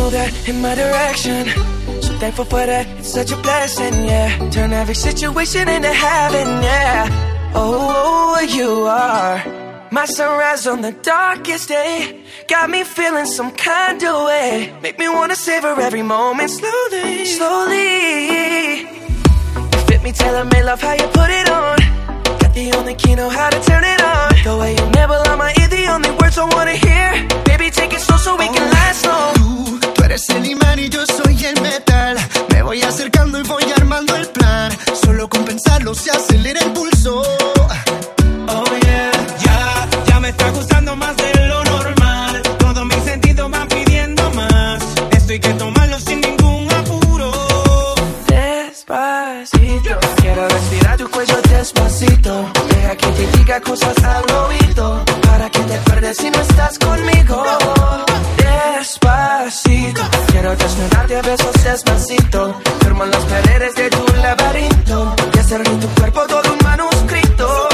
move that in my direction. So thankful for that, it's such a blessing, yeah. Turn every situation into heaven, yeah. Oh, you are my sunrise on the darkest day. Got me feeling some kind of way. Make me wanna savor every moment slowly, slowly. You fit me, tailor-made, love how you put it on. Got the only key, know how to turn it on. The way you nibble on my ear, the only words I wanna hear. Baby, take it slow so we can last long. Tú eres el imán y yo soy el metal. Me voy acercando y voy armando el plan. Solo con pensarlo se acelera el pulso. Oh yeah, ya me está gustando más de lo normal. Todos mis sentidos van pidiendo más. Esto hay que tomarlo sin ningún apuro. Despacito, quiero respirar tu cuello despacito. Deja que te diga cosas al oído, para que te acuerdes si no estás conmigo. Despacito, quiero desnudarte a besos despacito. Firmo en las paredes de tu laberinto y hacer de tu cuerpo todo un manuscrito.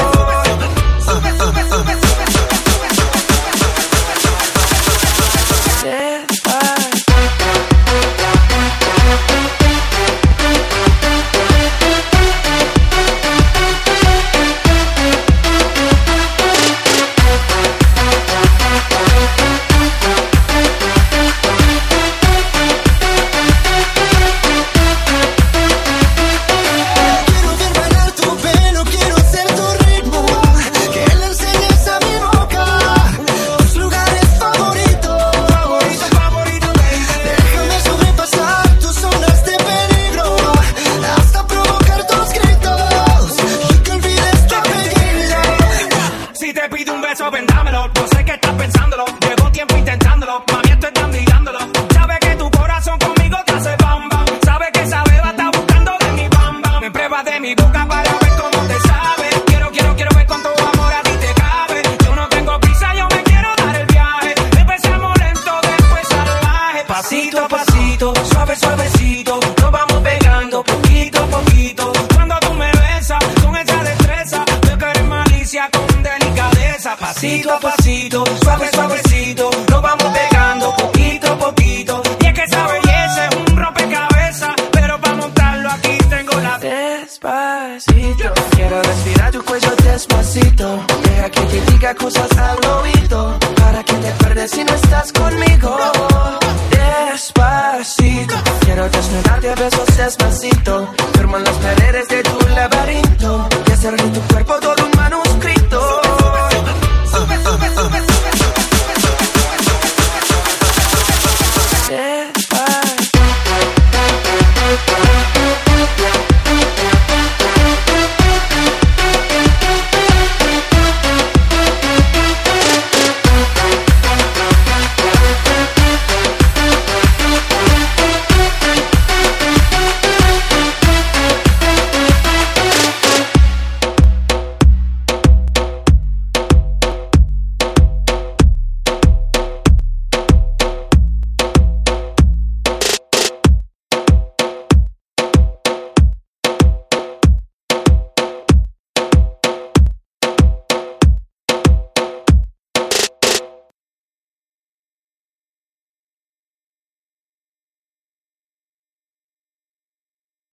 Pasito a pasito, suave, suavecito, nos vamos pegando poquito a poquito. Y es que esa belleza es un rompecabezas, pero para montarlo aquí tengo la... Despacito, quiero respirar tu cuello despacito. Deja que te diga cosas al oído, para que te acuerdes si no estás conmigo. Despacito, quiero desnudarte a besos despacito. Firmo en las paredes de tu laberinto y hacer de tu cuerpo todo un manuscrito.